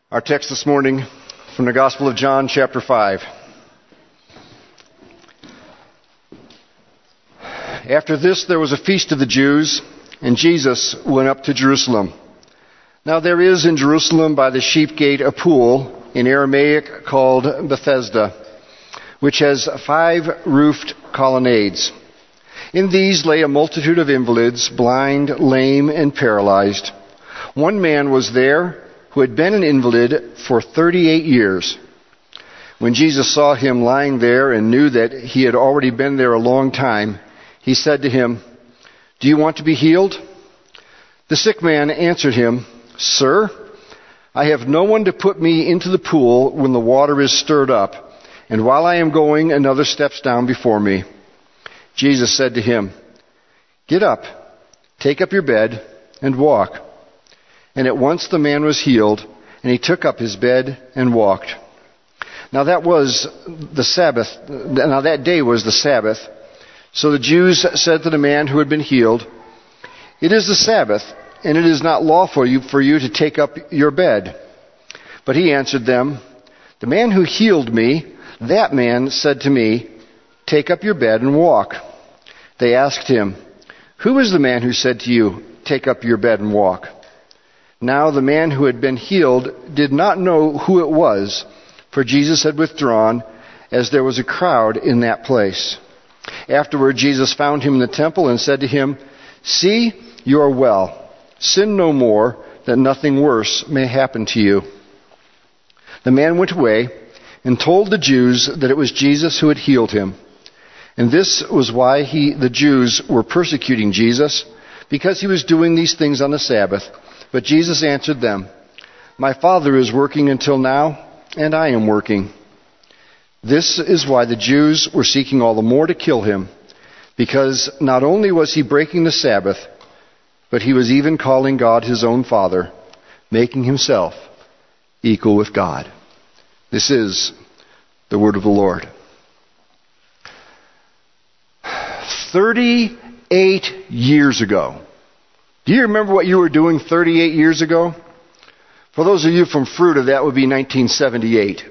Our text this morning from the Gospel of John, chapter 5. After this, there was a feast of the Jews, and Jesus went up to Jerusalem. Now there is in Jerusalem by the sheep gate a pool, in Aramaic called Bethesda, which has 5 roofed colonnades. In these lay a multitude of invalids, blind, lame, and paralyzed. One man was there who had been an invalid for 38 years. When Jesus saw him lying there and knew that he had already been there a long time, he said to him, "Do you want to be healed?" The sick man answered him, "Sir, I have no one to put me into the pool when the water is stirred up, and while I am going, another steps down before me." Jesus said to him, "Get up, take up your bed, and walk." And at once the man was healed, and he took up his bed and walked. Now that day was the Sabbath. So the Jews said to the man who had been healed, "It is the Sabbath, and it is not lawful for you to take up your bed." But he answered them, "The man who healed me, that man said to me, 'Take up your bed and walk.'" They asked him, "Who is the man who said to you, 'Take up your bed and walk'?" Now the man who had been healed did not know who it was, for Jesus had withdrawn, as there was a crowd in that place. Afterward, Jesus found him in the temple and said to him, "See, you are well. Sin no more, that nothing worse may happen to you." The man went away and told the Jews that it was Jesus who had healed him. And this was why the Jews were persecuting Jesus, because he was doing these things on the Sabbath. But Jesus answered them, "My Father is working until now, and I am working." This is why the Jews were seeking all the more to kill him, because not only was he breaking the Sabbath, but he was even calling God his own Father, making himself equal with God. This is the word of the Lord. 38 years ago. Do you remember what you were doing 38 years ago? For those of you from Fruita, that would be 1978.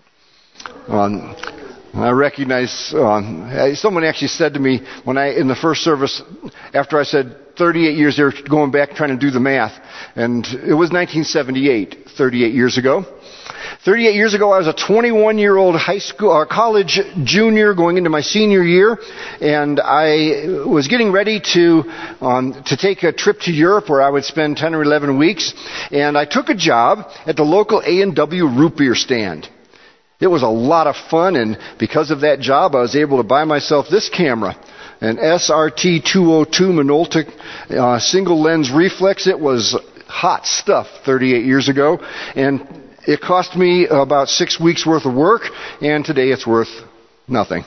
I recognize, someone actually said to me in the first service, after I said 38 years, they were going back trying to do the math. And it was 1978, 38 years ago. 38 years ago, I was a 21-year-old college junior going into my senior year, and I was getting ready to take a trip to Europe where I would spend 10 or 11 weeks, and I took a job at the local A&W root beer stand. It was a lot of fun, and because of that job, I was able to buy myself this camera, an SRT 202 Minolta single lens reflex. It was hot stuff 38 years ago, and it cost me about 6 weeks worth of work, and today it's worth nothing.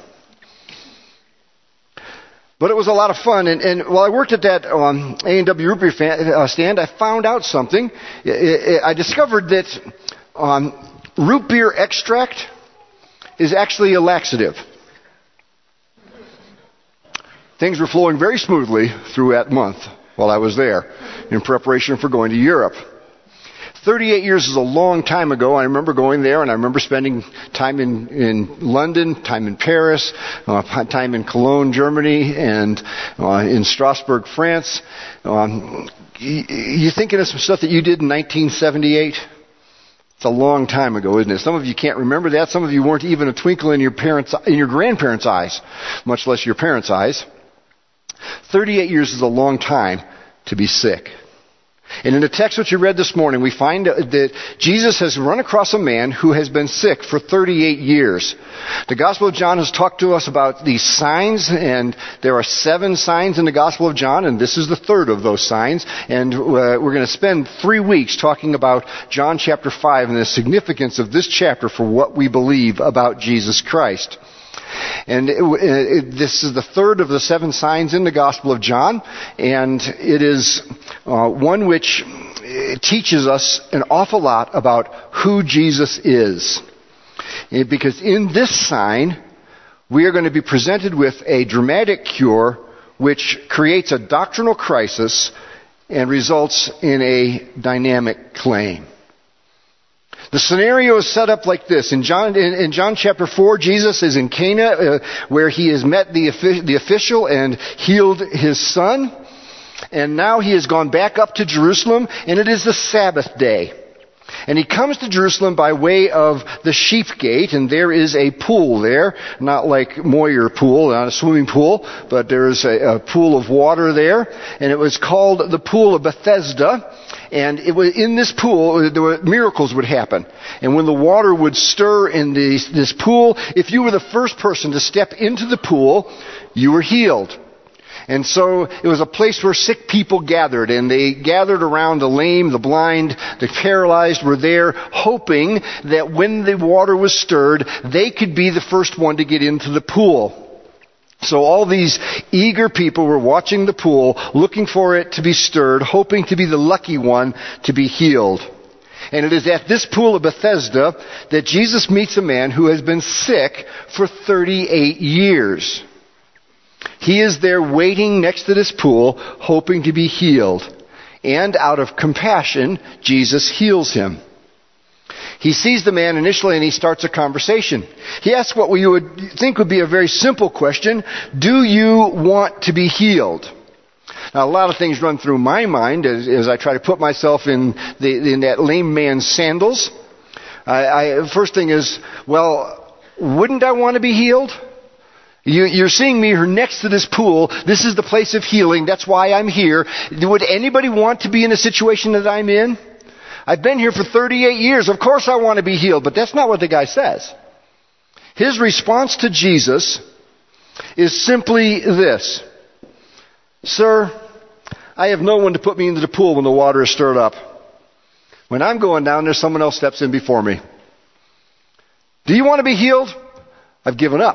But it was a lot of fun, and while I worked at that A&W root beer stand, I found out something. I discovered that root beer extract is actually a laxative. Things were flowing very smoothly through that month while I was there in preparation for going to Europe. 38 years is a long time ago. I remember going there, and I remember spending time in London, time in Paris, time in Cologne, Germany, and in Strasbourg, France. You thinking of some stuff that you did in 1978? It's a long time ago, isn't it? Some of you can't remember that. Some of you weren't even a twinkle in your grandparents' eyes, much less your parents' eyes. 38 years is a long time to be sick. And in the text which you read this morning, we find that Jesus has run across a man who has been sick for 38 years. The Gospel of John has talked to us about these signs, and there are 7 signs in the Gospel of John, and this is the 3rd of those signs. And we're going to spend 3 weeks talking about John chapter 5 and the significance of this chapter for what we believe about Jesus Christ. And this is the 3rd of the 7 signs in the Gospel of John, and it is one which teaches us an awful lot about who Jesus is. Because in this sign, we are going to be presented with a dramatic cure which creates a doctrinal crisis and results in a dynamic claim. The scenario is set up like this. In John chapter 4, Jesus is in Cana, where he has met the official and healed his son. And now he has gone back up to Jerusalem, and it is the Sabbath day. And he comes to Jerusalem by way of the Sheep Gate, and there is a pool there, not like Moyer Pool, not a swimming pool, but there is a pool of water there, and it was called the Pool of Bethesda. And it was in this pool, miracles would happen. And when the water would stir in this pool, if you were the first person to step into the pool, you were healed. And so it was a place where sick people gathered, and they gathered around the lame, the blind, the paralyzed were there, hoping that when the water was stirred, they could be the first one to get into the pool. So all these eager people were watching the pool, looking for it to be stirred, hoping to be the lucky one to be healed. And it is at this pool of Bethesda that Jesus meets a man who has been sick for 38 years. He is there waiting next to this pool, hoping to be healed. And out of compassion, Jesus heals him. He sees the man initially and he starts a conversation. He asks what you would think would be a very simple question. Do you want to be healed? Now, a lot of things run through my mind as I try to put myself in that lame man's sandals. First thing is, well, wouldn't I want to be healed? You're seeing me here next to this pool. This is the place of healing. That's why I'm here. Would anybody want to be in a situation that I'm in? I've been here for 38 years. Of course I want to be healed. But that's not what the guy says. His response to Jesus is simply this. Sir, I have no one to put me into the pool when the water is stirred up. When I'm going down there, someone else steps in before me. Do you want to be healed? I've given up.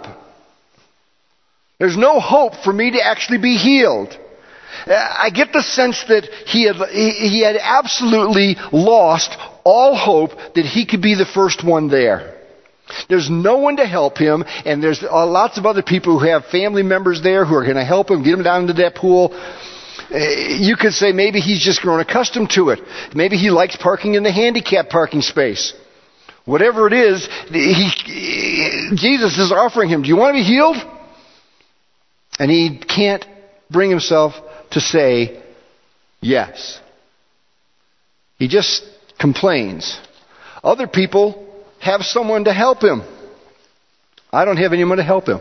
There's no hope for me to actually be healed. I get the sense that he had absolutely lost all hope that he could be the first one there. There's no one to help him, and there's lots of other people who have family members there who are going to help him, get him down into that pool. You could say maybe he's just grown accustomed to it. Maybe he likes parking in the handicapped parking space. Whatever it is, Jesus is offering him, do you want to be healed? And he can't bring himself to say yes. He just complains. Other people have someone to help him. I don't have anyone to help him.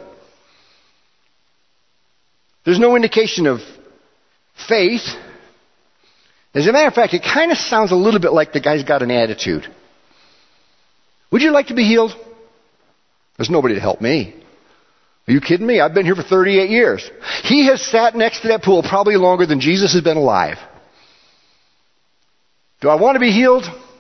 There's no indication of faith. As a matter of fact, it kind of sounds a little bit like the guy's got an attitude. Would you like to be healed? There's nobody to help me. Are you kidding me? I've been here for 38 years. He has sat next to that pool probably longer than Jesus has been alive. Do I want to be healed?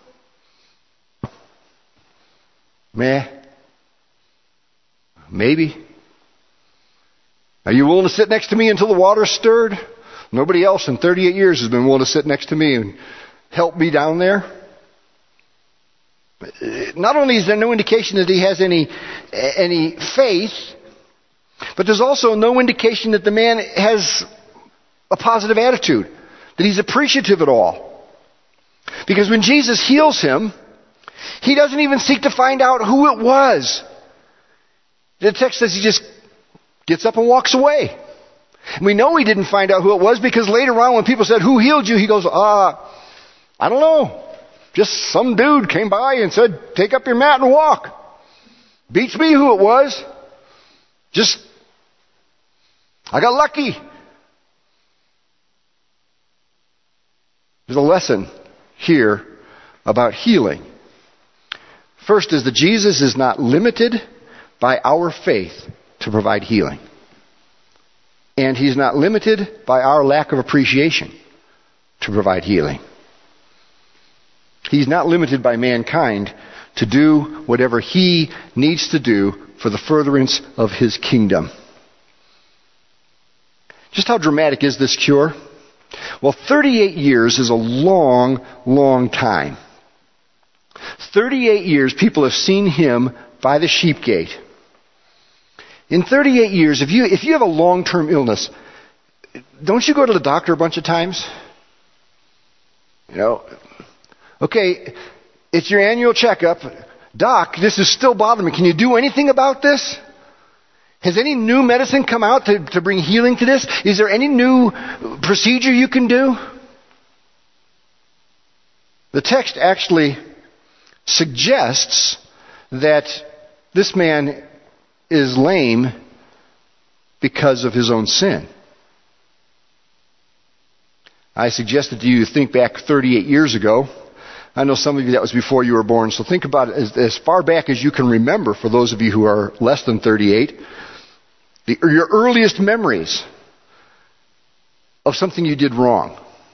Maybe. Are you willing to sit next to me until the water's stirred? Nobody else in 38 years has been willing to sit next to me and help me down there. Not only is there no indication that he has any faith, but there's also no indication that the man has a positive attitude, that he's appreciative at all. Because when Jesus heals him, he doesn't even seek to find out who it was. The text says he just gets up and walks away. And we know he didn't find out who it was because later on when people said, who healed you? He goes, I don't know. Just some dude came by and said, take up your mat and walk. Beats me who it was. I got lucky. There's a lesson here about healing. First is that Jesus is not limited by our faith to provide healing. And he's not limited by our lack of appreciation to provide healing. He's not limited by mankind to do whatever he needs to do for the furtherance of his kingdom. Just how dramatic is this cure? Well, 38 years is a long, long time. 38 years people have seen him by the sheep gate. In 38 years, if you have a long-term illness, don't you go to the doctor a bunch of times? Okay, It's your annual checkup. Doc, this is still bothering me. Can you do anything about this? Has any new medicine come out to bring healing to this? Is there any new procedure you can do? The text actually suggests that this man is lame because of his own sin. I suggested to you to think back 38 years ago. I know some of you that was before you were born, so think about it as far back as you can remember, for those of you who are less than 38, your earliest memories of something you did wrong.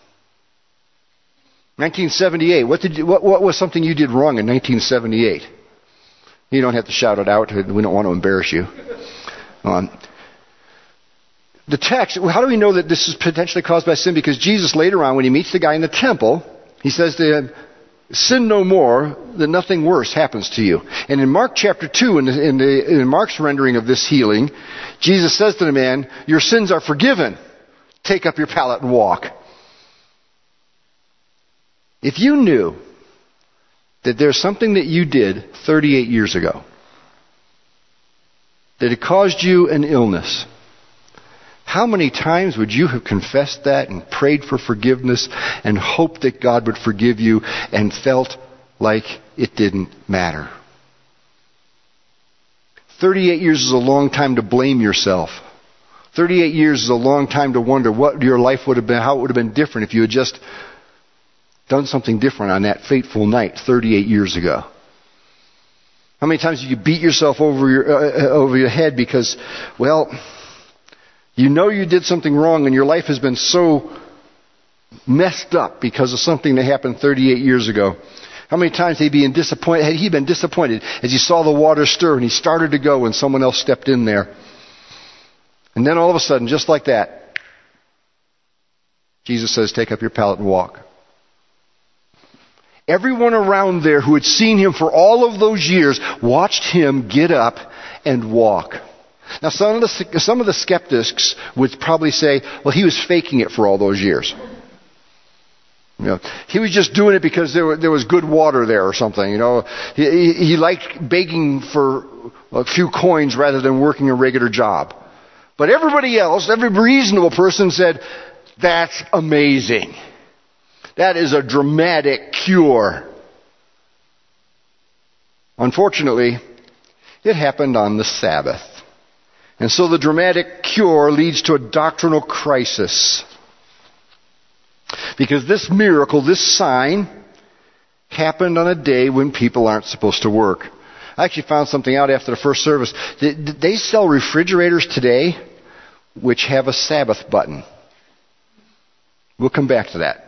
1978, what was something you did wrong in 1978? You don't have to shout it out. We don't want to embarrass you. The text, how do we know that this is potentially caused by sin? Because Jesus later on, when he meets the guy in the temple, he says to him, sin no more, that nothing worse happens to you. And in Mark chapter 2, in Mark's rendering of this healing, Jesus says to the man, your sins are forgiven. Take up your pallet and walk. If you knew that there's something that you did 38 years ago, that it caused you an illness, how many times would you have confessed that and prayed for forgiveness and hoped that God would forgive you and felt like it didn't matter? 38 years is a long time to blame yourself. 38 years is a long time to wonder what your life would have been, how it would have been different if you had just done something different on that fateful night 38 years ago. How many times do you beat yourself over your head because, well, you know you did something wrong and your life has been so messed up because of something that happened 38 years ago. How many times had he been disappointed as he saw the water stir and he started to go and someone else stepped in there. And then all of a sudden, just like that, Jesus says, take up your pallet and walk. Everyone around there who had seen him for all of those years watched him get up and walk. Now, some of the skeptics would probably say, well, he was faking it for all those years. You know, he was just doing it because there was good water there or something. You know, he liked begging for a few coins rather than working a regular job. But everybody else, every reasonable person said, that's amazing. That is a dramatic cure. Unfortunately, it happened on the Sabbath. And so the dramatic cure leads to a doctrinal crisis. Because this miracle, this sign, happened on a day when people aren't supposed to work. I actually found something out after the first service. They sell refrigerators today which have a Sabbath button. We'll come back to that.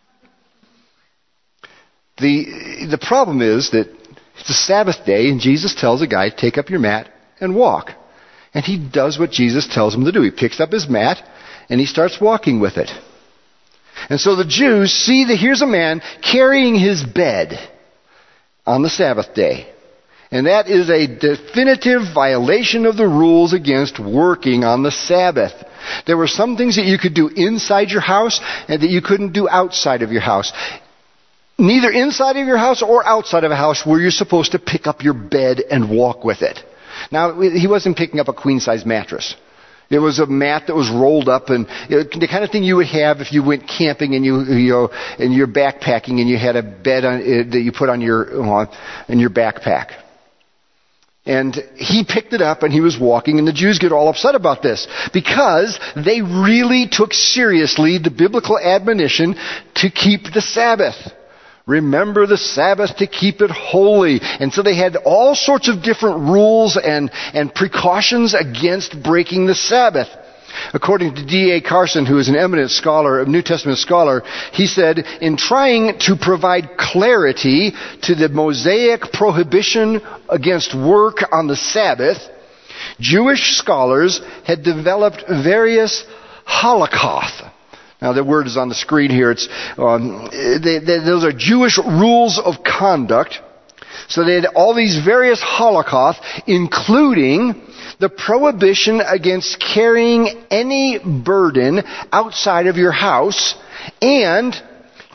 The problem is that it's a Sabbath day and Jesus tells a guy, take up your mat and walk. And he does what Jesus tells him to do. He picks up his mat and he starts walking with it. And so the Jews see that here's a man carrying his bed on the Sabbath day. And that is a definitive violation of the rules against working on the Sabbath. There were some things that you could do inside your house and that you couldn't do outside of your house. Neither inside of your house or outside of a house were you supposed to pick up your bed and walk with it. Now, he wasn't picking up a queen-size mattress. It was a mat that was rolled up, and the kind of thing you would have if you went camping and and you're backpacking and you had a bed that you put on in your backpack. And he picked it up and he was walking, and the Jews get all upset about this because they really took seriously the biblical admonition to keep the Sabbath. Remember the Sabbath to keep it holy. And so they had all sorts of different rules and precautions against breaking the Sabbath. According to D.A. Carson, who is an eminent scholar, a New Testament scholar, he said, in trying to provide clarity to the Mosaic prohibition against work on the Sabbath, Jewish scholars had developed various halakhoth. Now, the word is on the screen here. It's those are Jewish rules of conduct. So they had all these various halakhoth, including the prohibition against carrying any burden outside of your house and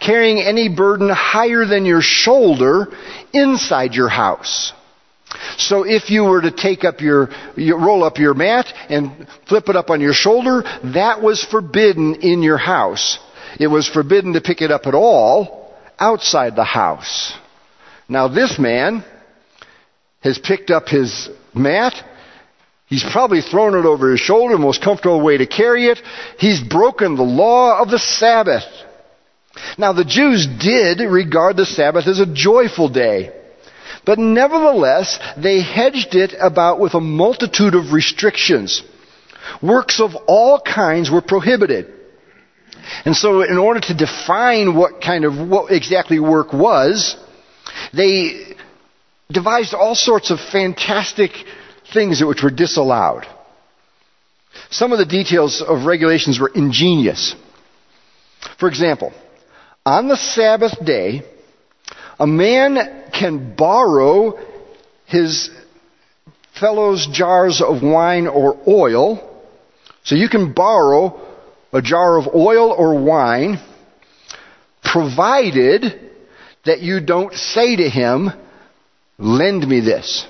carrying any burden higher than your shoulder inside your house. So if you were to take up you roll up your mat and flip it up on your shoulder, that was forbidden in your house. It was forbidden to pick it up at all outside the house. Now this man has picked up his mat. He's probably thrown it over his shoulder, the most comfortable way to carry it. He's broken the law of the Sabbath. Now the Jews did regard the Sabbath as a joyful day. But nevertheless, they hedged it about with a multitude of restrictions. Works of all kinds were prohibited. And so in order to define what exactly work was, they devised all sorts of fantastic things which were disallowed. Some of the details of regulations were ingenious. For example, on the Sabbath day, a man can borrow his fellow's jars of wine or oil. So you can borrow a jar of oil or wine, provided that you don't say to him, "Lend me this."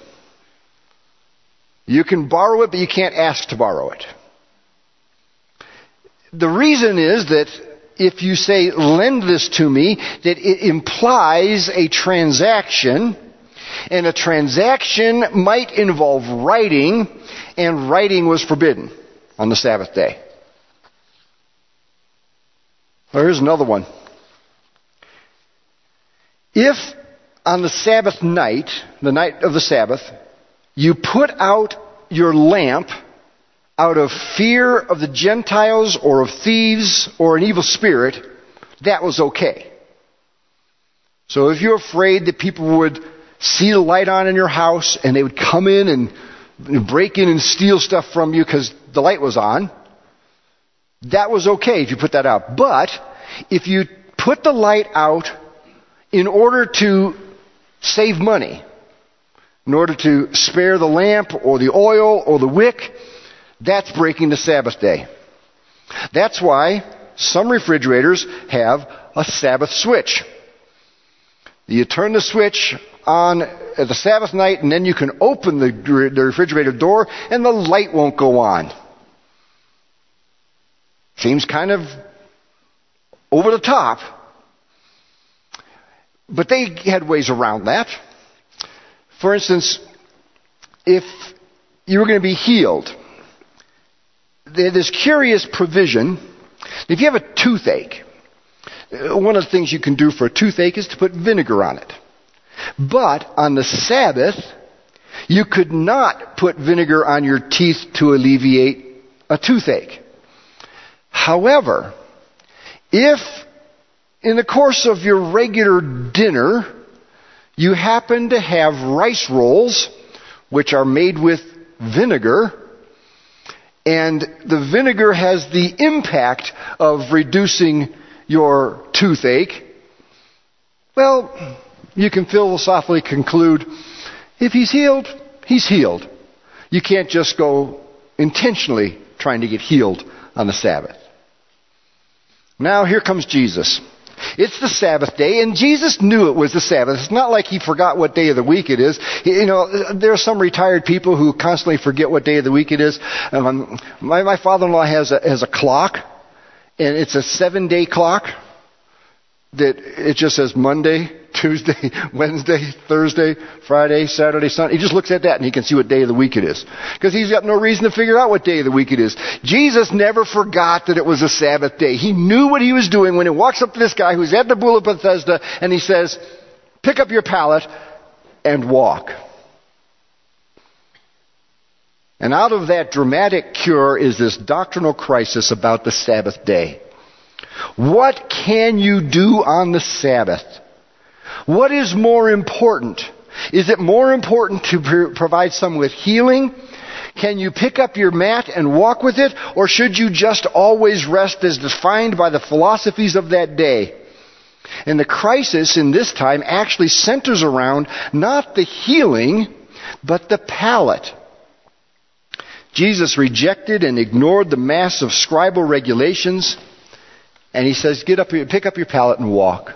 You can borrow it, but you can't ask to borrow it. The reason is that if you say, "Lend this to me," that it implies a transaction, and a transaction might involve writing, and writing was forbidden on the Sabbath day. Well, here's another one. If on the Sabbath night, the night of the Sabbath, you put out your lamp out of fear of the Gentiles or of thieves or an evil spirit, that was okay. So if you're afraid that people would see the light on in your house and they would come in and break in and steal stuff from you because the light was on, that was okay if you put that out. But if you put the light out in order to save money, in order to spare the lamp or the oil or the wick, that's breaking the Sabbath day. That's why some refrigerators have a Sabbath switch. You turn the switch on at the Sabbath night, and then you can open the refrigerator door and the light won't go on. Seems kind of over the top. But they had ways around that. For instance, if you were going to be healed, they had this curious provision. If you have a toothache, one of the things you can do for a toothache is to put vinegar on it. But on the Sabbath, you could not put vinegar on your teeth to alleviate a toothache. However, if in the course of your regular dinner, you happen to have rice rolls, which are made with vinegar, and the vinegar has the impact of reducing your toothache, well, you can philosophically conclude, if he's healed, he's healed. You can't just go intentionally trying to get healed on the Sabbath. Now here comes Jesus. It's the Sabbath day, and Jesus knew it was the Sabbath. It's not like he forgot what day of the week it is. You know, there are some retired people who constantly forget what day of the week it is. My father-in-law has a clock, and it's a 7-day clock that it just says Monday, Tuesday, Wednesday, Thursday, Friday, Saturday, Sunday. He just looks at that and he can see what day of the week it is. Because he's got no reason to figure out what day of the week it is. Jesus never forgot that it was a Sabbath day. He knew what he was doing when he walks up to this guy who's at the pool of Bethesda and he says, "Pick up your pallet and walk." And out of that dramatic cure is this doctrinal crisis about the Sabbath day. What can you do on the Sabbath? What is more important? Is it more important to provide someone with healing? Can you pick up your mat and walk with it? Or should you just always rest as defined by the philosophies of that day? And the crisis in this time actually centers around not the healing, but the palate. Jesus rejected and ignored the mass of scribal regulations, And he says, pick up your pallet and walk.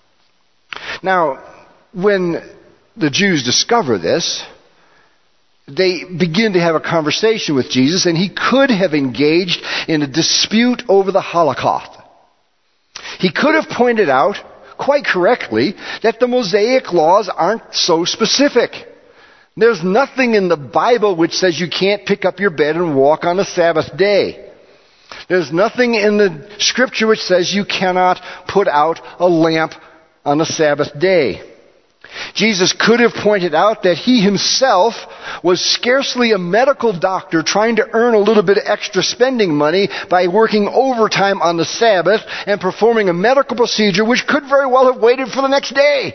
Now, when the Jews discover this, they begin to have a conversation with Jesus, and he could have engaged in a dispute over the Holocaust. He could have pointed out, quite correctly, that the Mosaic laws aren't so specific. There's nothing in the Bible which says you can't pick up your bed and walk on the Sabbath day. There's nothing in the Scripture which says you cannot put out a lamp on the Sabbath day. Jesus could have pointed out that he himself was scarcely a medical doctor trying to earn a little bit of extra spending money by working overtime on the Sabbath and performing a medical procedure which could very well have waited for the next day.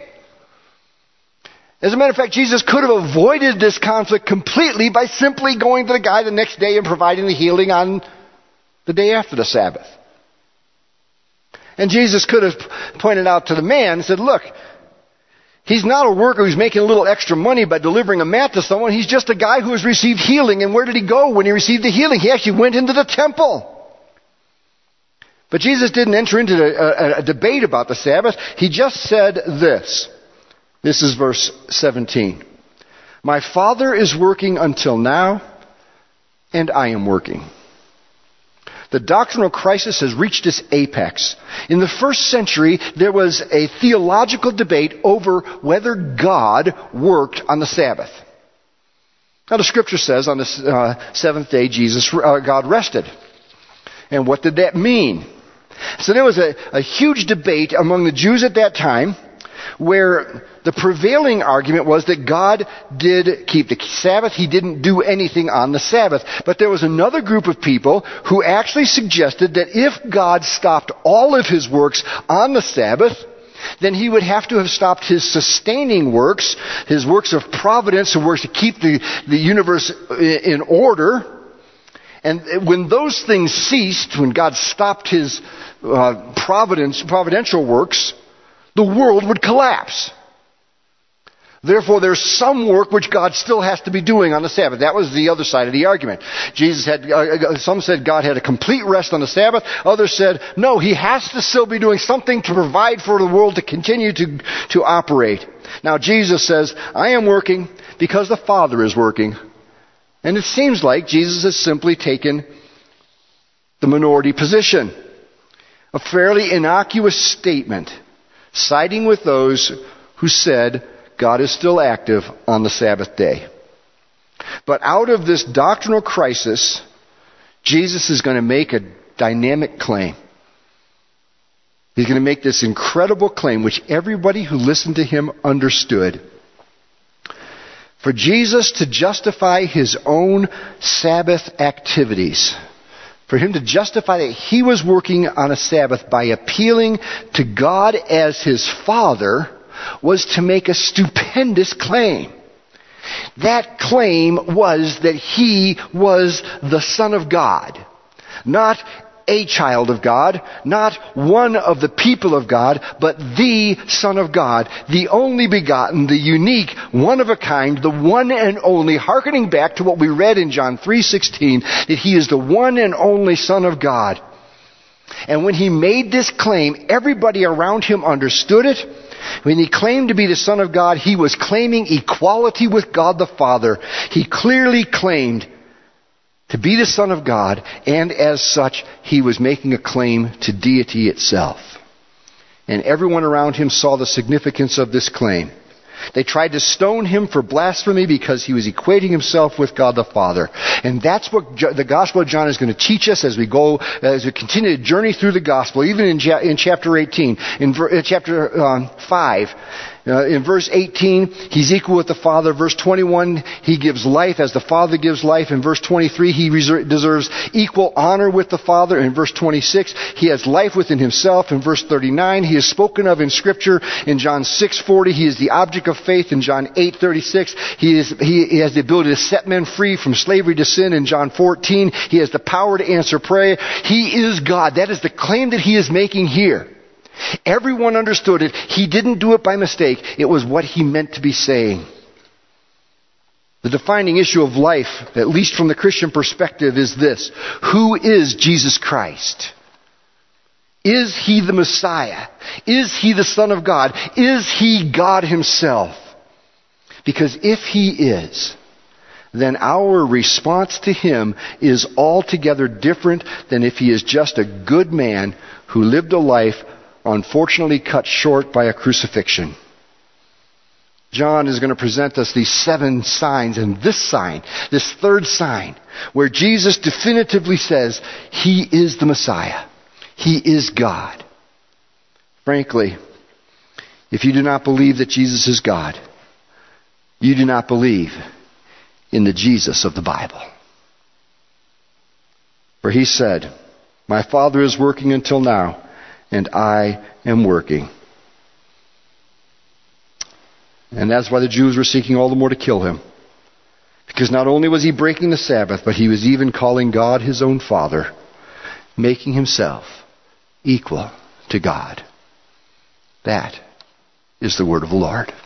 As a matter of fact, Jesus could have avoided this conflict completely by simply going to the guy the next day and providing the healing on the day after the Sabbath. And Jesus could have pointed out to the man and said, look, he's not a worker who's making a little extra money by delivering a mat to someone. He's just a guy who has received healing. And where did he go when he received the healing? He actually went into the temple. But Jesus didn't enter into a debate about the Sabbath. He just said this. This is verse 17. My Father is working until now, and I am working. The doctrinal crisis has reached its apex. In the first century, there was a theological debate over whether God worked on the Sabbath. Now, the Scripture says on the seventh day, God rested. And what did that mean? So there was a huge debate among the Jews at that time, where the prevailing argument was that God did keep the Sabbath. He didn't do anything on the Sabbath. But there was another group of people who actually suggested that if God stopped all of his works on the Sabbath, then he would have to have stopped his sustaining works, his works of providence, who works to keep the universe in order. And when those things ceased, when God stopped his providential works, the world would collapse. Therefore, there's some work which God still has to be doing on the Sabbath. That was the other side of the argument. Some said God had a complete rest on the Sabbath. Others said, no, he has to still be doing something to provide for the world to continue to operate. Now, Jesus says, I am working because the Father is working. And it seems like Jesus has simply taken the minority position. A fairly innocuous statement, siding with those who said God is still active on the Sabbath day. But out of this doctrinal crisis, Jesus is going to make a dynamic claim. He's going to make this incredible claim, which everybody who listened to him understood. For Jesus to justify his own Sabbath activities, for him to justify that he was working on a Sabbath by appealing to God as his Father, was to make a stupendous claim. That claim was that he was the Son of God. Not a child of God, not one of the people of God, but the Son of God, the only begotten, the unique, one of a kind, the one and only, hearkening back to what we read in John 3:16, that he is the one and only Son of God. And when he made this claim, everybody around him understood it. When he claimed to be the Son of God, he was claiming equality with God the Father. He clearly claimed to be the Son of God, and as such, he was making a claim to deity itself. And everyone around him saw the significance of this claim. They tried to stone him for blasphemy because he was equating himself with God the Father. And that's what the Gospel of John is going to teach us as we continue to journey through the Gospel, even in chapter 18, in chapter 5. In verse 18, he's equal with the Father. Verse 21, he gives life as the Father gives life. In verse 23, he deserves equal honor with the Father. In verse 26, he has life within himself. In verse 39, he is spoken of in Scripture. In John 6:40, he is the object of faith. In John 8:36, he has the ability to set men free from slavery to sin. In John 14, he has the power to answer prayer. He is God. That is the claim that he is making here. Everyone understood it. He didn't do it by mistake. It was what he meant to be saying. The defining issue of life, at least from the Christian perspective, is this: who is Jesus Christ? Is he the Messiah? Is he the Son of God? Is he God himself? Because if he is, then our response to him is altogether different than if he is just a good man who lived a life unfortunately cut short by a crucifixion. John is going to present us these 7 signs, and this sign, this third sign, where Jesus definitively says he is the Messiah. He is God. Frankly, if you do not believe that Jesus is God, you do not believe in the Jesus of the Bible. For he said, "My Father is working until now, and I am working." And that's why the Jews were seeking all the more to kill him. Because not only was he breaking the Sabbath, but he was even calling God his own Father, making himself equal to God. That is the word of the Lord.